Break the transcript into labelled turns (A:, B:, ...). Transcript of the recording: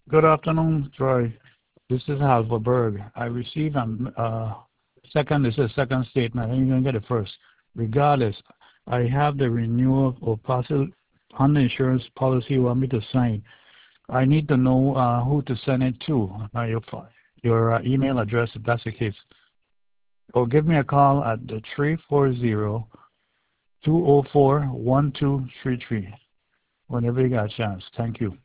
A: Good afternoon, Troy. This is Halberberg. I received second. This is second statement. I didn't even get it first. Regardless, I have the renewal or possible on the insurance policy you want me to sign. I need to know who to send it to. Your email address if that's the case. Or give me a call at the 340-204-1233 whenever you got a chance. Thank you.